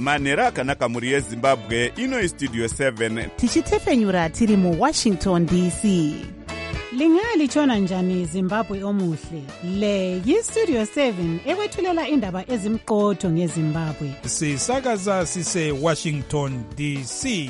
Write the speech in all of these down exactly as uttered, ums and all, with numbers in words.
manhero akanaka mhuri yezimbabwe. Ino Studio seven tichitefenyura tiri mu Washington D C. Lingalitshona njani Zimbabwe omuhle? Le yi-Studio seven ekwethulela indaba ezimqotho ngeZimbabwe. Sisakaza sise Washington D C.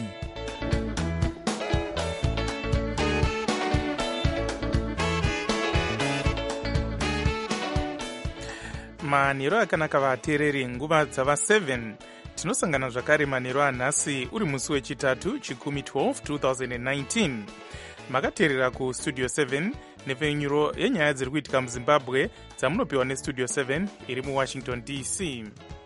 Manhero akanaka vateereri, nguva dzava seven. Tinosangana zvakare manhero anhasi uri musi wechitatu chikumi twelve twenty nineteen. Makateerera ku Studio seven nepfenyuro yenyaya dziri kuitika muZimbabwe dzamunopiwa neStudio seven iri muWashington D C.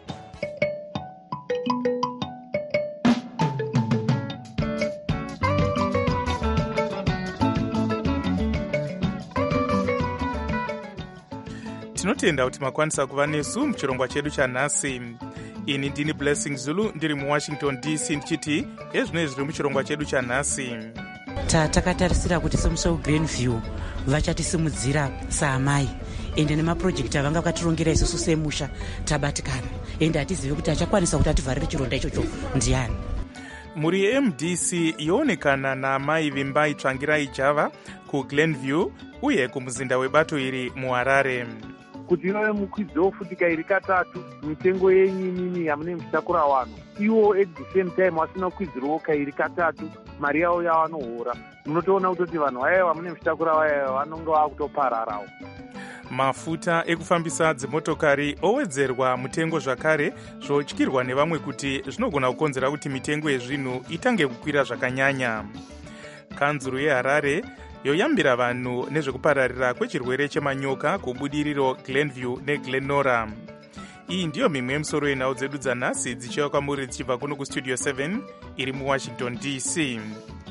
Tinotenda kuti makwanisa kuva nesu muchirongwa chedu chanhasi. Ini ndini Blessing Zulu ndiri muWashington D C ndichiti ezvino zviri muchirongwa chedu chanhasi. Takatarisira kuti semuswe Greenview vachatisimudzira saamai ende nemaprojekti avanga vakatirongera isusu semusha tabatikana ende hatizivi kuti achakwanisa kuti ativharire chironda ichocho ndiani. Mhuri ye-M D C yoonekana naamai Vimbai Tsvangirai Java kuGlenview uye kumuzinda webato iri muHarare. Kuti ive mukwidzi wofutika iri katatu mitengo yenyinini yamune muchitakura wano iwo at the same time vasina kwidziroka iri katatu mari yavo yavanohora. Munotoona kutoti vanhu vaya vamune muchitakura vaya vanonge vakutopararawo. Mafuta ekufambisa dzimotokari owedzerwa mutengo zvakare, zvotyirwa nevamwe kuti zvinogona kukonzera kuti mitengo yezvinhu itange kukwira zvakanyanya. Kanzuru yeHarare yoyambira vanhu nezvekupararira kwechirwere chemanyoka kubudiriro Glenview neGlenora. Iyi ndiyo mimwe yemusoro yenhau dzedu dzanhasi dzichiuya kwamuri dzichibva kuno kuStudio seven iri muWashington D C.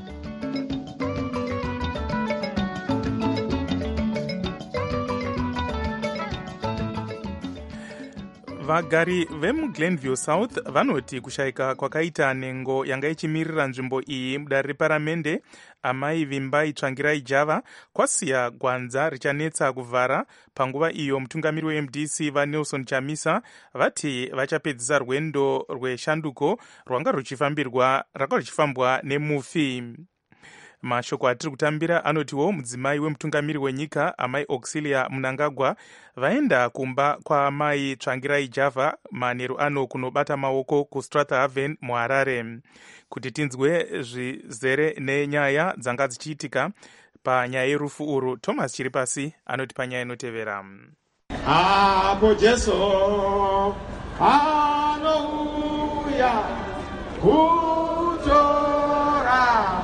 Vagari vemuGlenview South vanoti kushayika kwakaita nhengo yanga ichimirira nzvimbo iyi mudare reparamende amai Vimbai Tsvangirai Java kwasiya gwanza richanetsa kuvhara. Panguva iyo mutungamiri we-M D C vaNelson Chamisa vati vachapedzisa rwendo rweshanduko rwanga ruchifambirwa rwanga ruchifambwa nemufi. Mashoko atiri kutambira anotiwo mudzimai wemutungamiri wenyika amai Auxilia Mnangagwa vaenda kumba kwaamai Tsvangirai Java manheru ano kunobata maoko kuStrathaven muHarare kuti tinzwe zvizere nenyaya dzanga dzichiitika panyaya yerufu uru. Thomas Chiripasi anoti panyaya inotevera. Apo Jesu anouya kutora.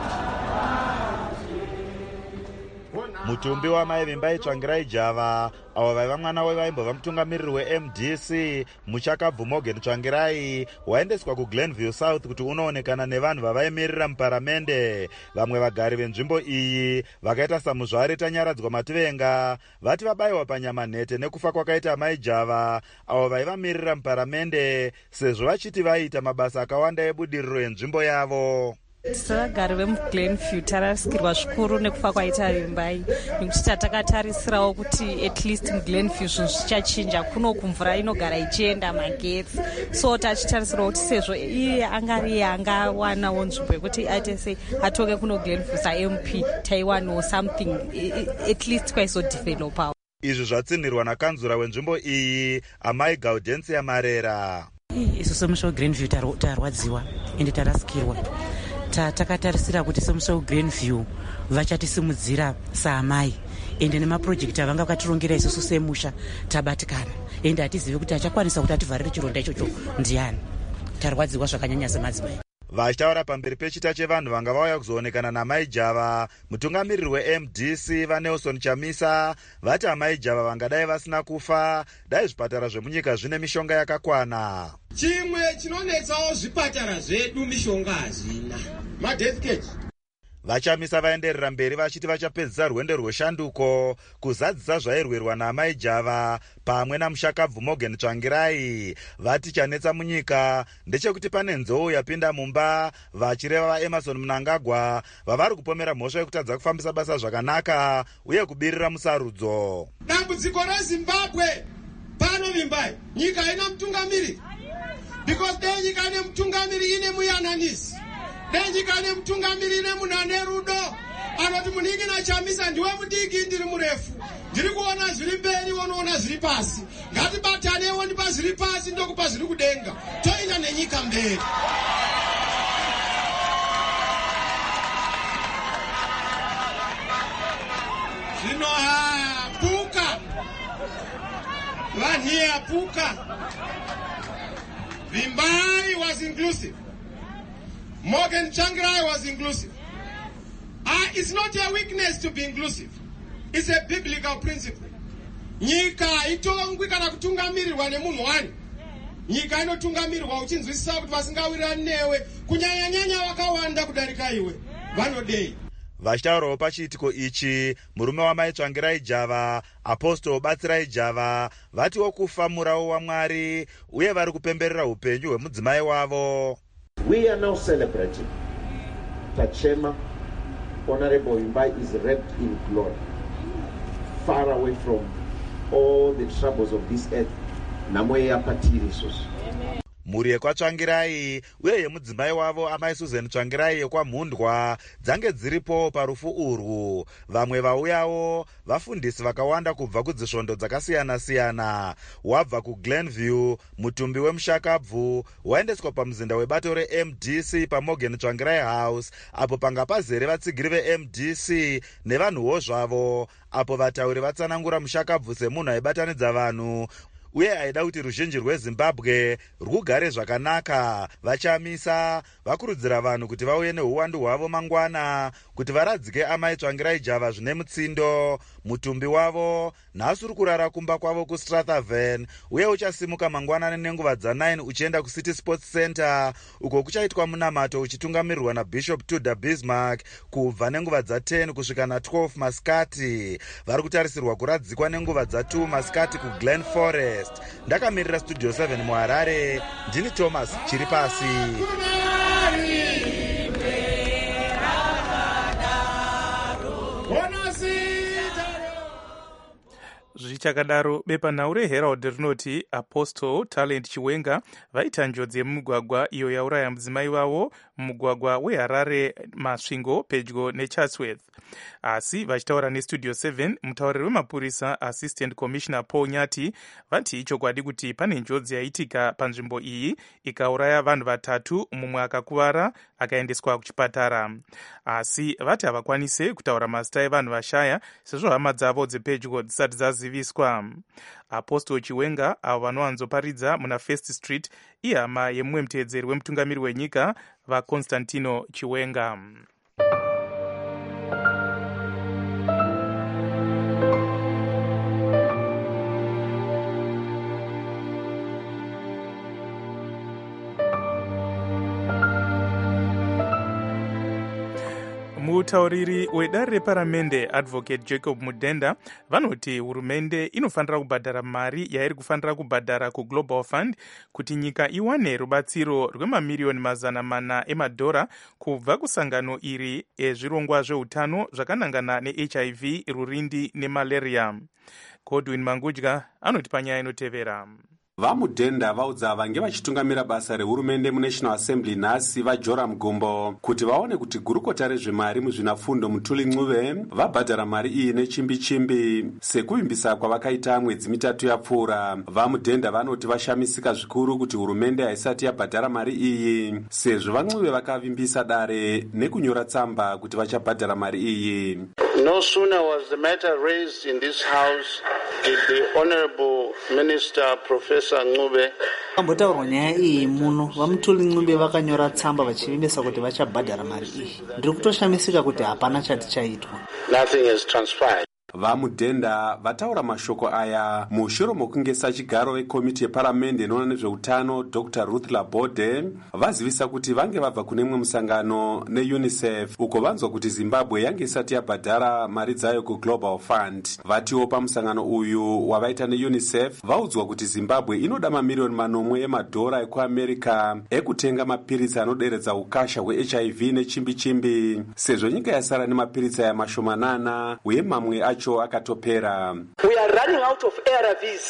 Mutumbi wamai Vimbai Tsvangirai Java avo vaiva mwana wevaimbova mutungamiriri we-M D C Muchakabvu Morgan Tsvangirai waendeswa kuGlenview South kuti unoonekana nevanhu vavaimirira muparamende. Vamwe vagari venzvimbo iyi vakaita samuzvari Tanyaradzwa Matuvenga vati vabayiwa panyama nhete nekufa kwakaita amai Java avo vaivamirira muparamende sezvo vachiti vaiita mabasa akawanda ebudiriro yenzvimbo yavo. Vagari vemuGlenview tarasikirwa zvikuru nekufa kwaita Vimbai nekuti takatarisirawo kuti at least muGlenview zvinhu zvichachinja, kuno kumvura inogara ichienda magetsi, so tachitarisirawo kuti sezvo iye angari angawanawo nzvimbo yekuti aite sei atoke kuno Glenview saM P taiwanawo something at least kwaizodevelopawo. Izvi zvatsinirwa nakanzura wenzvimbo iyi amai Gaudensia Marera. Isu semuswe Greenview tarwadziwa ende tarasikirwa. Takatarisira kuti semuswe Greenview vachatisimudzira saamai ende nemaprojekti avanga vakatirongera isusu semusha tabatikana ende hatizivi kuti achakwanisa kuti ativharire chironda ichocho ndiani. Tarwadziwa zvakanyanya semadzimai. Vachitaura pamberi pechita chevanhu vanga vauya kuzoonekana namai Java, mutungamiriri we-M D C vaNelson Chamisa vati amai Java vangadai vasina kufa dai zvipatara zvemunyika zvine mishonga yakakwana. Chimwe chinonetsawo zvipatara zvedu mishonga hazvina. Madeath cage. Vachamisa vaenderera mberi vachiti vachapedzisa rwendo rweshanduko kuzadzisa zvairwerwa naamai Java pamwe naMushakabvu Morgan Tsvangirai. Vati chanetsa munyika ndechekuti pane nzou yapinda mumba vachireva vaEmerson Mnangagwa vavari kupomera mhosva yekutadza kufambisa basa zvakanaka uye kubirira musarudzo. Dambudziko reZimbabwe pano Vimbai, nyika haina mutungamiri. because dai nyika ine mutungamiri ine muyananisi, dai nyika ine mutungamiri ine munhu ane rudo anoti muniki nachamisa ndiwe mudiki ndiri murefu, ndiri kuona zviri mberi wanoona zviri pasi, ngatibataneiwo ndipa zviri pasi ndokupa zviri kudenga, toenda nenyika mberi. Zvino ha puka vanhu here puka. Vimbai was inclusive. Morgan Tsvangirai was inclusive. Ah, it's not a weakness to be inclusive. It's a biblical principle. Nyika itongwi kana kutungamirirwa nemunhu wani. Nyika inotungamirirwa uchinzwisisa kuti vasingawirani newe, kunyanya nyanya vakawanda kudarika iwe. Vanodei. Vachitaurawo pachiitiko ichi, murume wamai Tsvangirai Java, Apostle Batsirai Java, vatiwo kufamurawo waMwari uye vari kupemberera upenyu hwemudzimai wavo. We are now celebrating Tachema. Honorable Vimbai is wrapped in glory, far away from all the troubles of this earth. Namoya patiri sos. Mhuri yekwaTsvangirai uye yemudzimai wavo amai Susan Tsvangirai yekwamhundwa dzange dziripo parufu urwu. Vamwe vauyawo vafundisi vakawanda kubva kudzisvondo dzakasiyana-siyana. Wabva kuGlenview, mutumbi wemushakabvu waendeswa pamuzinda webato reM D C paMorgan Tsvangirai House, apo panga pazere vatsigiri veM D C nevanhuwo zvavo, apo vatauri vatsanangura mushakabvu semunhu aibatanidza vanhu uye aida kuti ruzhinji rweZimbabwe rugare zvakanaka. Vachamisa vakurudzira vanhu kuti vauye neuwandu hwavo mangwana kuti varadzike amai Tsvangirai Java zvine mutsindo. Mutumbi wavo nhasi uri kurara kumba kwavo kuStrathaven uye uchasimuka mangwanani nenguva dza9 uchienda kuCity Sports Center uko kuchaitwa munamato uchitungamirirwa naBishop Tudor Bismarck kubva nenguva dza10 kusvika na12 masikati. Vari kutarisirwa kuradzikwa nenguva dza2 masikati kuGlen Forest. Ndakamirira Studio seven muHarare, ndini Thomas Chiripasi. Zvichakadaro, bepanhau reHerald rinoti Apostle Talent Chiwenga vaita njodzi yemumugwagwa iyo yauraya mudzimai wavo mumugwagwa weHarare Masvingo pedyo neChatsworth. Asi vachitaura neStudio seven, mutauriri wemapurisa Assistant Commissioner Paul Nyati vati ichokwadi kuti pane njodzi yaitika panzvimbo iyi ikauraya vanhu vatatu, mumwe akakuvara akaendeswa kuchipatara. Asi vati havakwanise kutaura mazita evanhu vashaya sezvo hama dzavo dzepedyo dzisati dzaziviswa. Apostle Chiwenga avo vanowanzoparidza muna First Street ihama yemumwe muteedzeri wemutungamiri wenyika vaConstantino Chiwenga. Mutauriri wedare reparamende Advocate Jacob Mudenda vanoti hurumende inofanira kubhadhara mari yairi kufanira kubhadhara kuGlobal Fund kuti nyika iwane rubatsiro rwemamiliyoni mazana mana emadhora kubva kusangano iri ezvirongwa zveutano zvakanangana neH I V, rurindi nemalaria. Godwin Mangudya anoti panyaya inotevera. VaMudenda vaudza vange vachitungamira basa rehurumende muNational Assembly nhasi vaJoram Gumbo kuti vaone kuti gurukota rezvemari muzvinafundo Mutuli Ncube vabhadhara mari iyi nechimbi chimbi sekuvimbisa kwavakaita mwedzi mitatu yapfuura. VaMudenda vanoti vashamisika zvikuru kuti hurumende haisati yabhadhara mari iyi sezvo vaNcube vakavimbisa dare nekunyora tsamba kuti vachabhadhara mari iyi. No sooner was the matter raised in this house did the Honorable Minister Professor Ncube ambotaurwa nyaya iyi muno vaMutuli Ncube vakanyora tsamba vachivimbisa kuti vachabhadhara mari iyi. Ndiri kutoshamisika kuti hapana chati chaitwa. Nothing has transpired. VaMudenda vataura mashoko aya mushure mokunge sachigaro vekomiti yeparamende inoona nezveutano Doctor Ruth Labode vazivisa kuti vange vabva kune mwe musangano neUNICEF uko vanzwa kuti Zimbabwe yange isati yabhadhara mari dzayo kuGlobal Fund. Vatiwo pamusangano uyu wavaita neUNICEF vaudzwa kuti Zimbabwe inoda mamiliyoni manomwe emadhora ekuAmerica ekutenga mapiritsi anoderedza ukasha hweH I V nechimbi chimbi sezvo nyika yasara nemapiritsi aya mashomanana uye mamwe acho akatopera. We are running out of A R Vs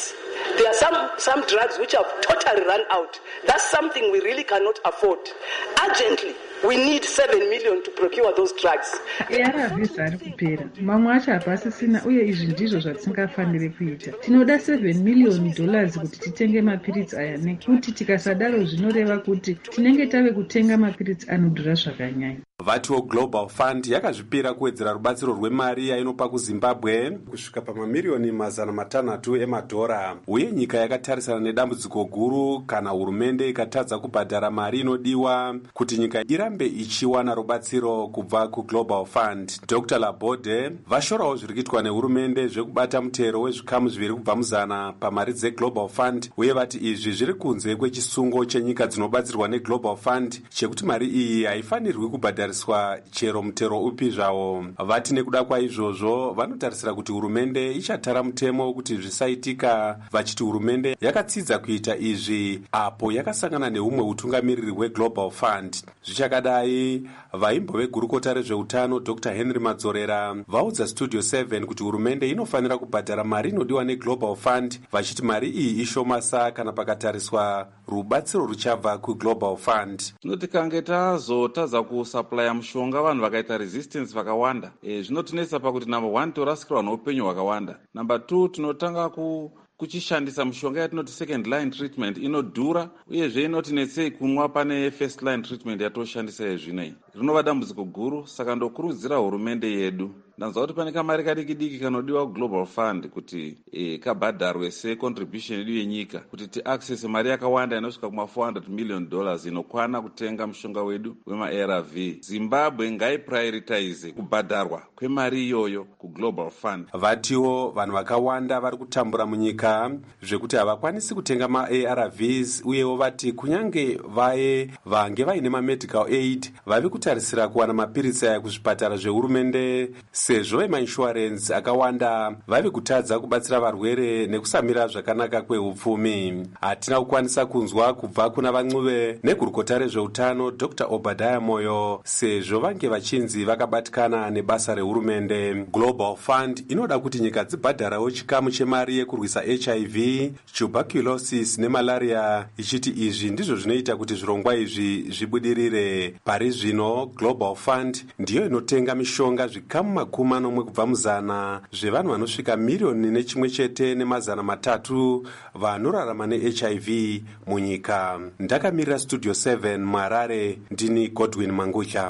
There are some, some drugs which have totally run out. That's something we really cannot afford. Urgently, we need seven million to procure those drugs. A R Vs ari kupera. Mamwe acho hapasisina uye izvi ndizvo zvatisingafaniri kuita. Tinoda seven million dollars kuti titenge mapiritsi aya nekuti tikasadaro zvinoreva kuti tinenge tave kutenga mapiritsi anodhura zvakanyanya. vatiwo global fund yakazvipira kuwedzera rubatsiro rwemari yainopa kuzimbabwe kusvika pamamiliyoni mazana matanhatu emadhora, uye nyika yakatarisana nedambudziko guru kana hurumende ikatadza kubhadhara mari inodiwa kuti nyika irambe ichiwana rubatsiro kubva kuglobal fund. Dr Labode vashorawo zviri kuitwa nehurumende zvekubata mutero wezvikamu zviviri kubva muzana pamari dzeglobal fund, uye vati izvi zviri kunze kwechisungo chenyika dzinobatsirwa neglobal fund chekuti mari iyi haifanirwi kubhadhara chero mutero upi zvawo. Vati nekuda kwaizvozvo vanotarisira kuti hurumende ichatara mutemo kuti zvisaitika, vachiti hurumende yakatsidza kuita izvi apo yakasangana neumwe utungamiriri hweglobal fund. Zvichakadai, vaimbo vegurukota rezveutano Dr Henry Madzorera vaudza Studio seven kuti hurumende inofanira kubhadhara mari inodiwa neglobal fund, vachiti mari iyi ishomasa kana pakatariswa rubatsiro ruchabva kuglobal fund. Tinoti kange tazotadza kusupply mushonga vanhu vakaita resistance vakawanda, e, zvinotinetsa pakuti number one torasikirwa neupenyu hwakawanda. Number two tinotanga ku kuchishandisa mushonga yatinoti second line treatment inodhura, uyezve inotinetsei kunwa pane first line treatment yatoshandisa yezvinei. Rinova dambudziko guru, saka ndokurudzira hurumende yedu. Ndanzwa kuti pane kamari kadiki diki kanodiwa kuglobal fund kuti e, kabhadharwe secontribution yedu yenyika kuti tiaccess mari yakawanda inosvika kuma four hundred million dollars inokwana kutenga mushonga wedu wema A R V. Zimbabwe ngaiprioritize kubhadharwa kwemari iyoyo kuglobal fund. Vatiwo vanhu vakawanda vari kutambura munyika zvekuti havakwanisi kutenga ma A R Vs, uyewo vati kunyange vaye vange vaine mamedical aid vavi kutarisira kuwana mapiritsi aya kuzvipatara zvehurumende, sezvo emainsurance akawanda vavi kutadza kubatsira varwere nekusamira zvakanaka kwehupfumi. Hatina kukwanisa kunzwa kubva kuna vancuve negurukota rezveutano Dr Obadiah Moyo, sezvo vange vachinzi vakabatikana nebasa rehurumende. Global Fund inoda kuti nyika dzibhadharawo chikamu chemari yekurwisa H I V, tuberculosis nemalaria, ichiti izvi ndizvo zvinoita kuti zvirongwa izvi zvibudirire. Pari zvino Global Fund ndiyo inotenga mishonga zvikamu makumi manomwe kubva muzana zvevanhu vanosvika miriyoni nechimwe chete nemazana matatu vanorarama neH I V munyika. Ndakamirira Studio seven muHarare, ndini Godwin Mangucha.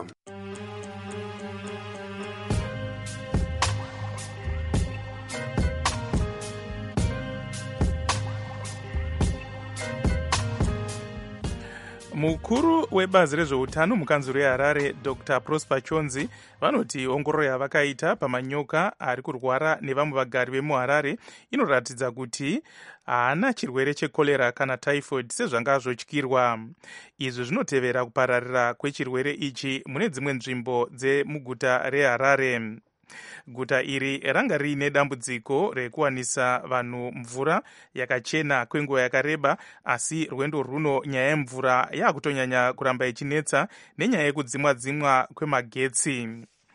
Mukuru webazi rezveutano mukanzuro yeHarare Dr Prosper Chonzi vanoti ongororo yavakaita pamanyoka ari kurwara nevamwe vagari vemuHarare inoratidza kuti haana chirwere chekorera kana typhoid sezvanga zvotyirwa. Izvi zvinotevera kupararira kwechirwere ichi mune dzimwe nzvimbo dzemuguta reHarare. Guta iri ranga riine dambudziko rekuwanisa vanhu mvura yakachena kwenguva yakareba, asi rwendo runo nyaya yemvura yakutonyanya kuramba ichinetsa nenyaya yekudzimwa dzimwa kwemagetsi.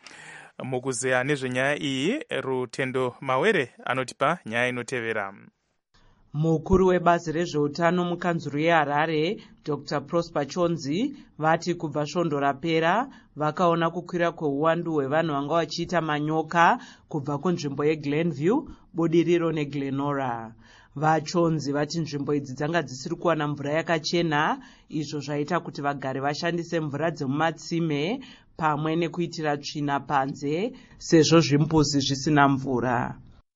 Mukuzeya nezvenyaya iyi, Rutendo Mawere anotipa nyaya inotevera. Mukuru webazi rezveutano mukanzuro yeHarare Dr Prosper Chonzi vati kubva svondo rapera vakaona kukwira kweuwandu hwevanhu vanga vachiita manyoka kubva kunzvimbo yeGlenview, Budiriro neGlenora. VaChonzi vati nzvimbo idzi dzanga dzisiri kuwana mvura yakachena, izvo zvaita kuti vagari vashandise mvura dzemumatsime pamwe nekuitira tsvina panze sezvo zvimbuzi zvisina mvura.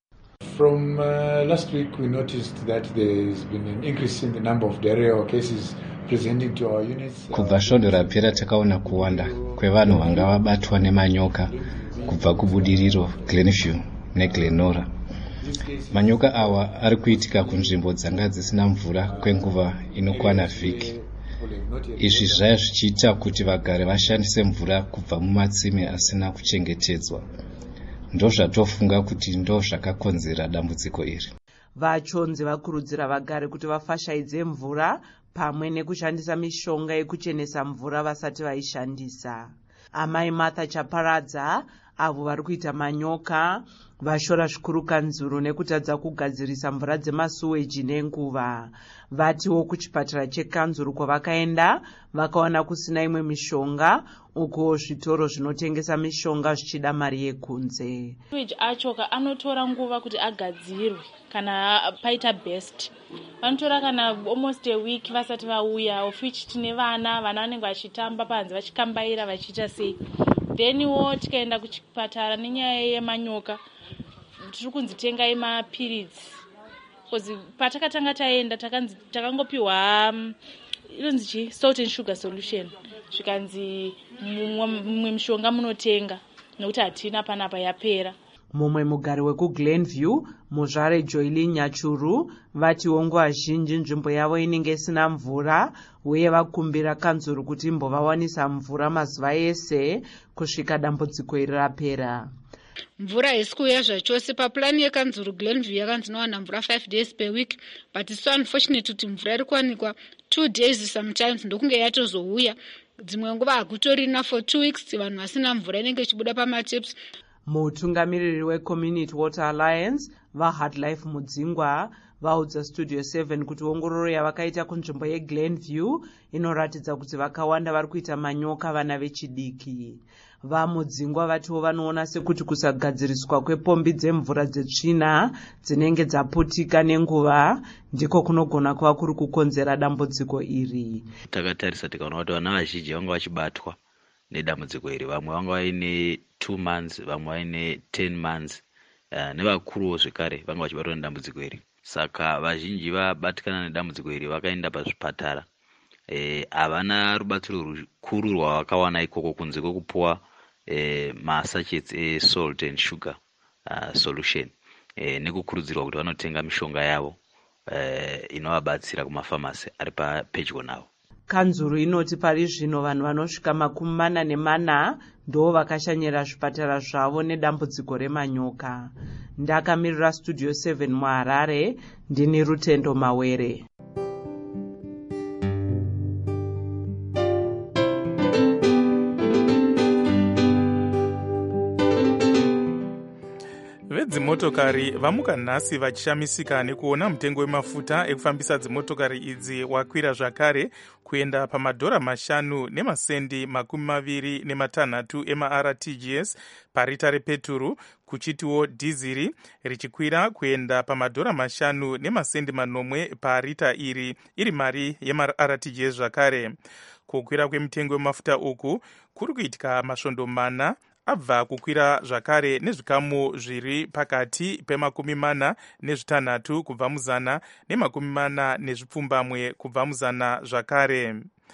From uh, last week, we noticed that there has been an increase in the number of diarrhea cases presenting to our units. Kubva svondo rapera takaona kuwanda kwevanhu vanga vabatwa nemanyoka kubva kuBudiriro, Glenview neGlenora. Manyoka awa ari kuitika kunzvimbo dzanga dzisina mvura kwenguva inokwana vhiki. Izvi zvaya zvichiita kuti vagari vashandise mvura kubva mumatsime asina kuchengetedzwa. Ndo zvatofunga kuti ndo zvakakonzera dambudziko iri. VaChonzi vakurudzira vagari kuti vafashaidze mvura pamwe nekushandisa mishonga yekuchenesa mvura vasati vaishandisa. Amai Martha Chaparadza avo vari kuita manyoka vashora zvikuru kanzuru nekutadza kugadzirisa mvura dzemasuweji nenguva. Vatiwo kuchipatara chekanzuru kwavakaenda vakaona kusina imwe mishonga, uko zvitoro zvinotengesa mishonga zvichida mari yekunze. Masuweji acho anotora nguva kuti agadzirwe kana paita best. Vanotora kana almost a week vasati vauya, of which tine vana vana vanenge vachitamba panze vachikambaira vachiita sei. Then wo tikaenda kuchipatara nenyaya yemanyoka tiri kunzitenga emapiritsi. Because patakatanga taenda takangopiwa inonzi chi salt and sugar solution. Zvikanzi mumwe mishonga munotenga nokuti hatina panapa yapera. Mumwe mugari wekuGlenview, muzvare Joyli Nyachuru, vatiwo nguva zhinji nzvimbo yavo inenge isina mvura uye vakumbira kanzuru kuti imbovawanisa mvura mazuva ese kusvika dambudziko iri rapera. Mvura haisi kuuya zvachose. Papulani yekanzuru Glenview yakanzi inowana mvura five days per week, but it's so unfortunate kuti mvura iri kuwanikwa two days sometimes ndokunge yatozouya. Dzimwe nguva hakutorina for two weeks vanhu vasina mvura inenge ichibuda pamatips. Mutungamiriri weCommunity Water Alliance vaHardlife Mudzingwa vaudza Studio seven kuti ongororo yavakaita kunzvimbo yeGlenview inoratidza kuti vakawanda vari kuita manyoka vana vechidiki. VaMudzingwa vatiwo vanoona sekuti kusagadziriswa kwepombi dzemvura dzetsvina dzinenge dzaputika nenguva ndiko kunogona kuva kuri kukonzera dambudziko iri. Takatarisa tikaona kuti vana vazhinji vanga vachibatwa nedambudziko iri, vamwe vanga vaine two months, vamwe vaine ten months, uh, nevakuruwo zvekare vanga vachibatwa nedambudziko iri. Saka vazhinji vabatikana nedambudziko iri vakaenda pazvipatara. Eh, havana rubatsiro rukuru rwavakawana ikoko kunze kwekupuwa eh, masachets esalt and sugar uh, solution eh, nekukurudzirwa kuti vanotenga mishonga yavo eh, inovabatsira kumafamasi ari pedyo navo. Kanzuru inoti pari zvino vanhu vanosvika makumi mana nemana ndo vakashanyira zvipatara zvavo nedambudziko remanyoka. Ndakamirira Studio seven muHarare, ndini Rutendo Mawere. Vedzimotokari vamuka nhasi vachishamisika nekuona mutengo wemafuta ekufambisa dzimotokari idzi wakwira zvakare kuenda pamadhora mashanu nemasendi makumi maviri nematanhatu ema-R T G S parita repeturu, kuchitiwo dhiziri richikwira kuenda pamadhora mashanu nemasendi manomwe parita iri iri mari yema-R T G S zvakare. Kukwira kwemitengo yemafuta uku kuri kuitika masvondo mana abva kukwira zvakare nezvikamu zviri pakati pemakumi mana nezvitanhatu kubva muzana nemakumi mana nezvipfumbamwe kubva muzana zvakare.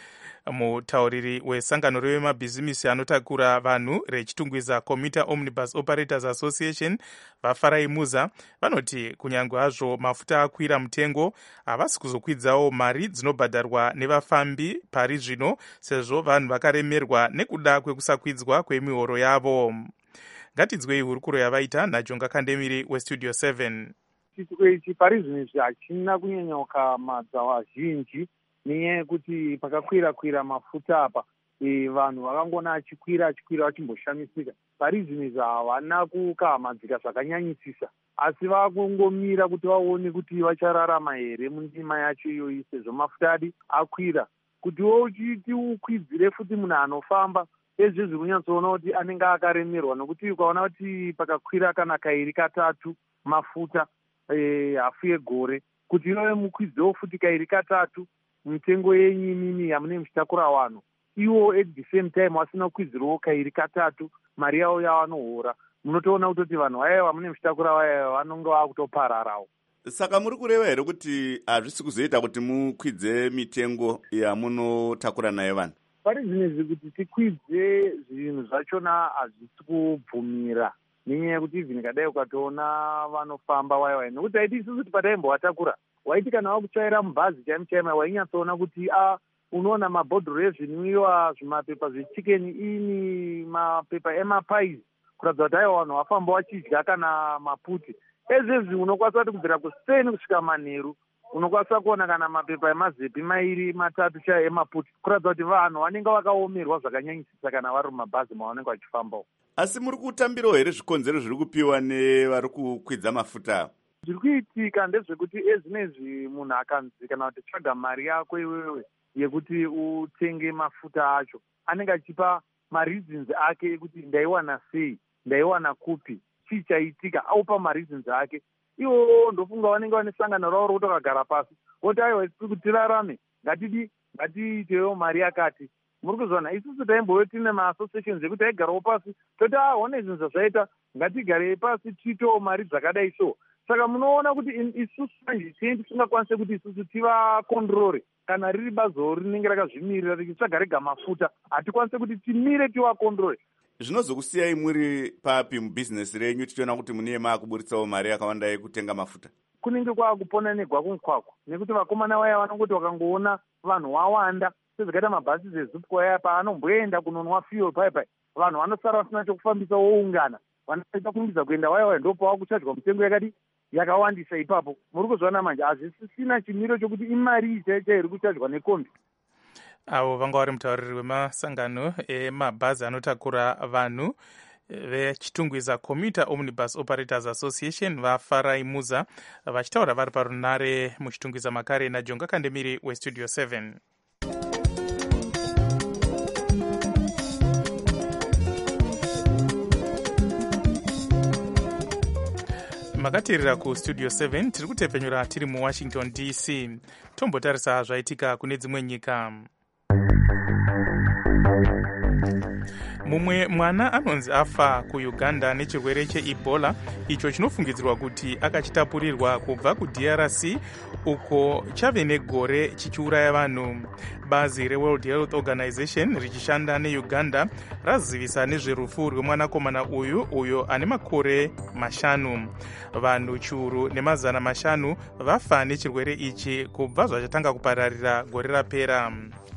Mutauriri wesangano revemabhizimisi anotakura vanhu rechitungwiza Commuter Omnibus Operators Association vaFarai Muza vanoti kunyange hazvo mafuta akwira mutengo havasi kuzokwidzawo mari dzinobhadharwa nevafambi pari zvino, sezvo vanhu vakaremerwa nekuda kwekusakwidzwa kwemihoro yavo. Ngatinzwei hurukuro yavaita naJonga Kandemiri weStudio seven. Chitiko ichi pari zvino izvi hachina kunyanya kukamadza vazhinji nenyaya yekuti pakakwira kwira mafuta apa e, vanhu vakangona achikwira achikwira vachimboshamisika. Pari zvino izvi havana kukamadzika zvakanyanyisisa, asi vakungomira kuti vaone kuti vachararama here mundima yacho iyoyi, sezvo mafuta adi akwira. Kuti wo uchiti ukwidzire futi munhu anofamba ezvo zviri kunyatsoona kuti anenge akaremerwa, nokuti ukaona kuti pakakwira kana kairi katatu mafuta e, hafu yegore, kuti iwe mukwidzewo futi kairi katatu mitengo yenyinini yamune muchitakura vanhu, iwo at the same time vasina kukwidzirawo kairi katatu mari yavo yavanohora, munotoona kutoti vanhu vaya vamune muchitakura vaya vanonge vakutopararawo. Saka muri kureva here kuti hazvisi kuzoita kuti mukwidze mitengo yamunotakura nayo vanhu? Pari zvinezvi kuti tikwidze zvinhu zvachona hazvisi kubvumira, nenyaya yekuti even kadai ukatoona vanofamba waya waya, nokuti haiti isusu kuti pataimbovatakura waiti kana wakutsvaira mubhazi chaimo chaimo wainyatsoona kuti a unoona mabhodhoro ezvinwiwa, zvimapepa zvechikeni ini, mapepa emapais, kuratidza kuti aiwa vanhu vafamba vachidya kana maputi ezvezvi. Unokwanisa kuti kubvira kuSpain kusvika manheru unokwanisa kuona kana mapepa emazepi mairi matatu chaiwo emaputi, kuratidza kuti vanhu vanenge vakaomerwa zvakanyanyisisa kana vari mumabhazi mavanenge vachifambawo. Asi muri kutambirawo here zvikonzero zviri kupiwa nevari kukwidza mafuta? Zviri kuitika ndezvekuti ezvinezvi munhu akanzi kana kuti tsvaga mari yako iwewe yekuti utenge mafuta acho, anenge achipa mareasons ake ekuti ndaiwana sei, ndaiwana kupi, chii chaitika, aupa mareasons ake. Iwo ndofunga vanenge vane sangano ravo rokuti vakagara pasi voti aiwa tiri kuti tirarame, ngatidi ngatiitewo mari yakati. Muri kuzona isusu taimbove tine maassociations ekuti taigarawo pasi toti ah one zvinhu zvazvaita, ngatigarei pasi tiitewo mari dzakadai so. Saka munoona kuti isusu manje tiendi tisingakwanise kuti isusu tivakondrore kana riri bazo rinenge rakazvimirira richitsvaga rega mafuta, hatikwanise kuti timire tivakondrore. Zvinozokusiyai muri papi mubhizinesi renyu tichiona kuti mune maakuburitsawo mari yakawanda yekutenga mafuta? Kunenge kwaakupona negwakumkwakwa, nekuti vakomana vaya vanongoti vakangoona vanhu wawanda sezvakaita mabhasi zezupwa aya paanomboenda kunonwa fuel pai pai, vanhu vanosara vasina chokufambisa woungana, vanoita kurumbidza kuenda waya waya ndo pavakuchadzwa mitengo yakadi yakawandisa ipapo. Muri kuzona manje hazvisisina chimiro chokuti imari iyi chaicha iri kuchadzwa nekombi. Avo vanga vari mutauriri wemasangano emabhazi anotakura vanhu vechitungwiza Commuter Omnibus Operators Association vafarai muza vachitaura vari parunare muchitungwiza makare naJonga Kandemiri westudio seven. Makatirira kustudio seven tiri kutepenyura tiri muWashington D C. Tombotarisa zvaitika kune dzimwe nyika. Mumwe mwana anonzi afa kuUganda nechirwere cheEbola icho chinofungidzirwa kuti akachitapurirwa kubva kuD R C uko chave negore chichiuraya vanhu. Bazi reWorld Health Organization richishanda neUganda razivisa nezverufu rwemwanakomana uyu uyo ane makore mashanu. Vanhu chiuru nemazana mashanu vafa nechirwere ichi kubva zvachatanga kupararira gore rapera.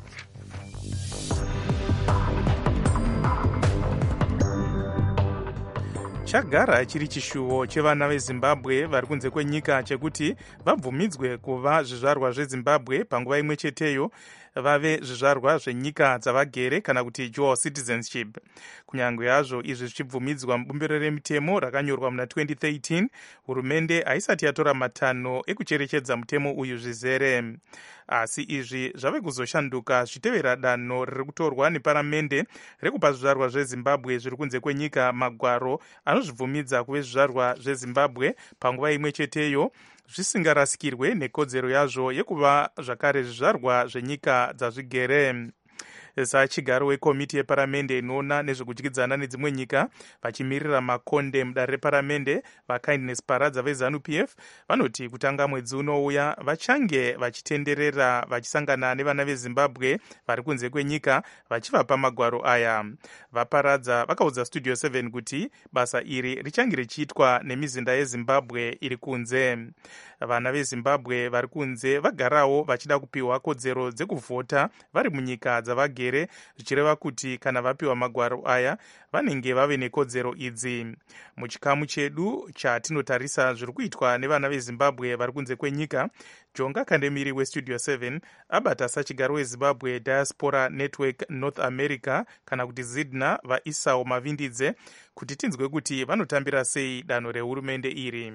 Chagara chiri chishuwo chevana veZimbabwe vari kunze kwenyika chekuti vabvumidzwe kuva zvizvarwa zveZimbabwe panguva imwe cheteyo vave zvizvarwa zvenyika dzavagere kana kuti dual citizenship. Kunyange yazvo izvi zvichibvumidzwa mubumbiro remitemo rakanyorwa muna twenty thirteen, hurumende haisati yatora matanho ekucherechedza mutemo uyu zvizere. Asi izvi zvave kuzoshanduka zvichitevera danho riri kutorwa neparamende rekupa zvizvarwa zveZimbabwe zviri kunze kwenyika magwaro anozvibvumidza kuve zvizvarwa zveZimbabwe panguva imwe cheteyo zvisingarasikirwe nekodzero yazvo yekuva zvakare zvizvarwa zvenyika dzazvigere. Sachigaro wekomiti yeparamende inoona nezvekudyidzana nedzimwe nyika vachimirira makonde mudare reparamende vaKindness Paradza veZanu P F vanoti kutanga mwedzi unouya vachange vachitenderera vachisangana nevana veZimbabwe vari kunze kwenyika vachivapa magwaro aya. Vaparadza vakaudza studio seven kuti basa iri richange richiitwa nemizinda yeZimbabwe iri kunze. Vana veZimbabwe vari kunze vagarawo vachida kupiwa kodzero dzekuvhota vari munyika dzavagere, zvichireva kuti kana vapiwa magwaro aya vanenge vave nekodzero idzi. Muchikamu chedu chatinotarisa zviri kuitwa nevana veZimbabwe vari kunze kwenyika, Jonga Kandemiri westudio seven abata sachigaro weZimbabwe Diaspora Network North America kana kuti ZIDNA vaIsao Mavindidze kuti tinzwe kuti vanotambira sei danho rehurumende iri.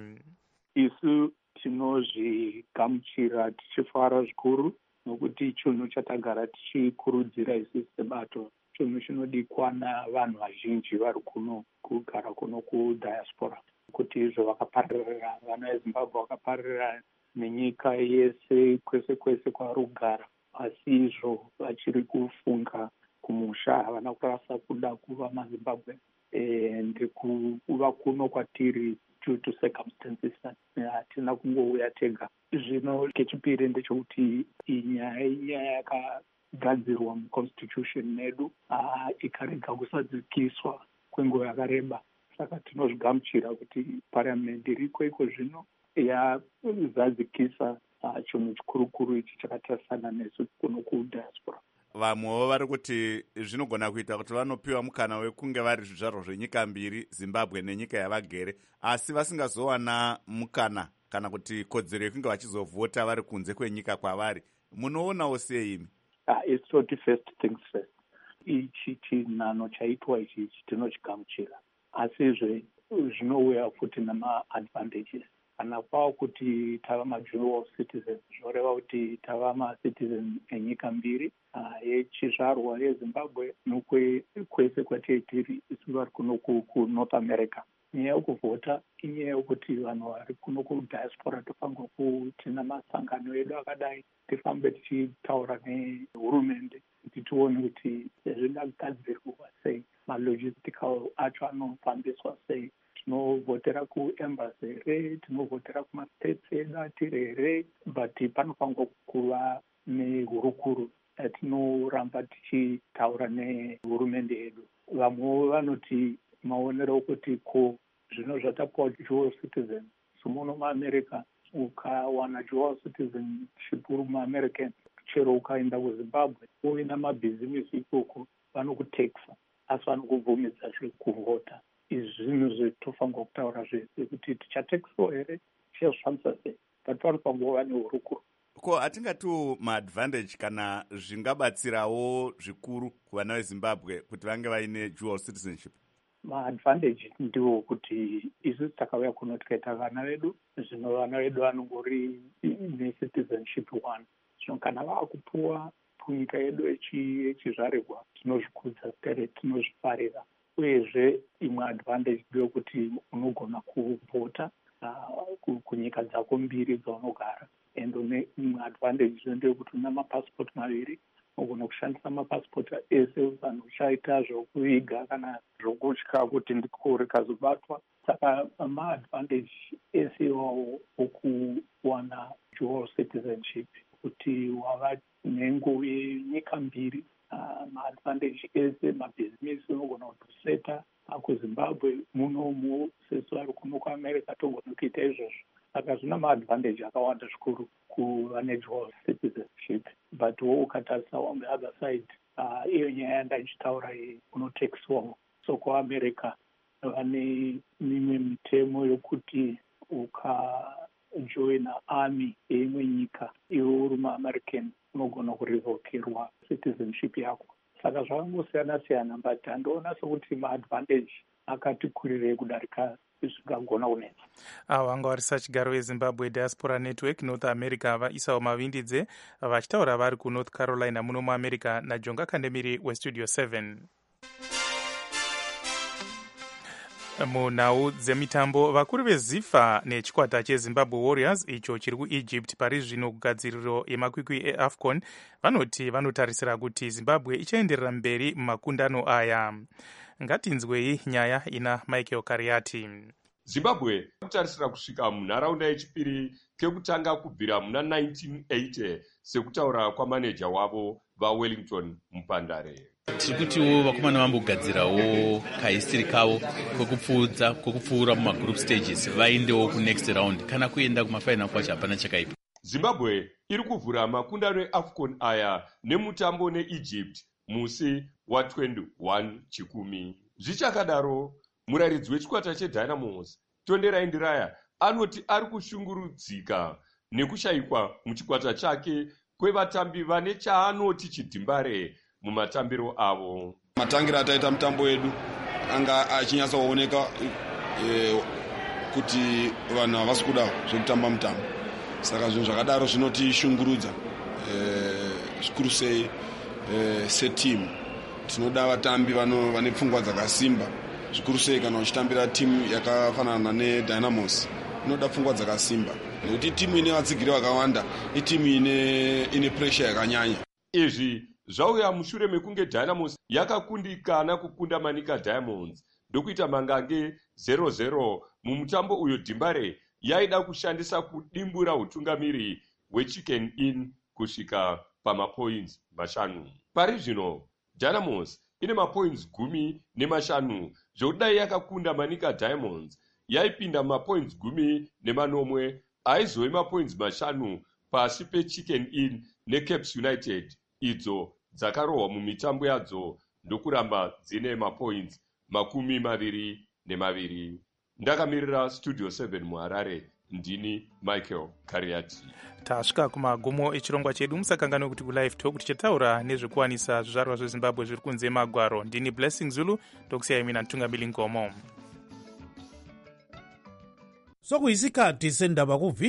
Isu tinozvigamuchira tichifara zvikuru nokuti chinhu chatagara tichikurudzira isusu sebato, chinhu chinodikwa navanhu vazhinji vari kuno kugara kuno kudiaspora, kuti izvo vakapararira, vana veZimbabwe vakapararira nenyika yese kwese kwese kwavari kugara, asi izvo vachiri kufunga kumusha havana kurasa kuda kuva maZimbabwe ndikuva kuno kwatiri due to circumstances hatina kungouya tega. Zvino kechipiri ndechekuti inyaya yakagadzirwa muconstitution medu ikarega kusadzikiswa kwenguva yakareba, saka tinozvigamuchira kuti parliamendi iriko iko zvino yazadzikisa chinhu chikurukuru ichi chakatarisana nesu kuno kudiaspora. Vamwewo vari kuti zvinogona kuita kuti vanopiwa mukana wekunge vari zvizvarwa zvenyika mbiri, Zimbabwe nenyika yavagere, asi vasingazowana mukana kana kuti kodzero yekunge vachizovhota vari kunze kwenyika kwavari. Munoonawo sei imi? Uh, it's not the first things first. ichi chinhano chaitwa ichi tinochigamuchira, asizve zvinouya futi namaadvantages. Kana kwava kuti tava madual citizens, zvinoreva kuti tava macitizen enyika mbiri, yechizvarwa yezimbabwe nokwese kwatiri tiri isu vari kuno kunorth America. Nyaya yekuvhota inyaya yekuti vanhu vari kuno kudiaspora tofanirwa kuti namasangano edu akadai tifambe tichitaura nehurumende kuti tione kuti zvingagadzirwa sei, malogistical acho anofambiswa sei, tinovhotera kuembassy here, tinovhotera kumastates edu atiri here, but panofanirwa kuva nehurukuru yatinoramba tichitaura nehurumende yedu. Vamwe vanoti maonero okuti ko zvino zvatapiwa dual citizen somuno muamerica ukawana dual citizenship uri muamerican chero ukaenda kuzimbabwe uina mabhizimisi ikoko vanokutekisa asi vanokubvumidzazve kuvhota. Izvi zvinhu zvetofanirwa kutaura zvese kuti tichatekisiwa here, tichazvifambisa sei, but panofanirwa kuva nehurukuru. Ko hatingatiwo maadvantage kana zvingabatsirawo zvikuru kuvana vezimbabwe kuti vange vaine dual citizenship? Maadvantage ndiwo kuti isu takauya kuno tikaita vana vedu, zvino vana vedu vanongori necitizenship one. Zvino kana vaakupuwa kunyika yedu yechizvarirwa tinozvikudza tere, tinozvifarira. Uyezve imwe advantage ndeyekuti unogona kuvhota kunyika dzako mbiri dzaunogara. And imwe advantage ndeyekuti una mapassport maviri, unogona kushandisa mapasipoti ese, vanhu uchaita zvokuviga kana zvokutya kuti ndiko rikazobatwa. Saka maadvantage ese iwawo okuwana dual citizenship, kuti wava nhengo yenyika mbiri, maadvantage ese, mabhizimisi unogona kutoseta kuzimbabwe munomu, sesu vari kuno kuamerica togona kuita izvozvo. Saka zvina maadvantage akawanda zvikuru kuva nedual citizenship, but wo ukatarisa on the other side, iyo nyaya yandachitaura unotekisiwawo. So kuamerica vane mimwe mitemo yokuti ukajoina army yeimwe nyika iwe uri muamerican unogona kurevokerwa citizenship yako. Saka zvakangosiyana-siyana, but handoona sokuti maadvantage akati kurirei kudarika zvingagona kunetsa. Avo vanga vari sachigaro wezimbabwe diaspora network north america vaisawo mavindidze vachitaura vari kunorth carolina muno muamerica najonga kandemiri westudio seven. Munhau dzemitambo, vakuru vezifa nechikwata chezimbabwe warriors icho chiri kuegypt pari zvino kugadziriro yemakwikwi eafcon vanoti vanotarisira kuti zimbabwe ichaenderera mberi mumakundano aya. Ngatinzwei nyaya ina Michael Kariati. Zimbabwe kutarisira kusvika munharaunda yechipiri kekutanga kubvira muna nineteen eighty sekutaura kwamaneja wavo vaWellington Mupandare. Tiri kutiwo vakomana vambogadzirawo kahistori kavo kwekupfuudza kwekupfuura mumagroup stages vaendewo kunext round, kana kuenda kumafainal kwacho hapana chakaipa. Zimbabwe iri kuvhura makundano eAfcon aya nemutambo neEgypt musi wa twenty-one chikumi. Zvichakadaro, muraridzi wechikwata cheDynamos Tonderai Ndiraya anoti ari kushungurudzika nekushayikwa muchikwata chake kwevatambi vane chaanoti chidhimbare mumatambiro avo. Matangira ataita mutambo wedu anga achinyatsooneka e, kuti vanhu havasi kuda zvekutamba mutambo. Saka zvinhu zvakadaro zvinotishungurudza e, zvikuru sei e, setimu. Tinoda vatambi vane pfungwa dzakasimba, zvikuru sei kana uchitambira timu yakafanana neDynamos. Inoda pfungwa dzakasimba nekuti timu ine vatsigiri vakawanda, itimu ine ine pressure yakanyanya. Izvi zvauya mushure mekunge Dynamos yakakundikana kukunda Manika Diamonds ndokuita mangange zero zero mumutambo uyo Dhimbare yaida kushandisa kudimbura utungamiri hweChicken Inn kusvika pamapoints mashanu. Pari zvino Dynamos ine mapoints gumi nemashanu zvekudai yakakunda Manika Diamonds yaipinda mapoints gumi nemanomwe aizove mapoints mashanu pasi peChicken Inn neCaps United idzo dzakarohwa mumitambo yadzo ndokuramba dzine mapoints makumi maviri nemaviri. Ndakamirira Studio seven muHarare, ndini Michael Kariati. tasvika kumagumo echirongwa chedu. musakangane kuti kulive talk tichitaura nezvekuwanisa zvizvarwa zvezimbabwe zviri kunze magwaro. ndini Blessing Zulu, ndokusiyai mina Ntungamili Ngomo. sokuyisikhathi sendaba kuvi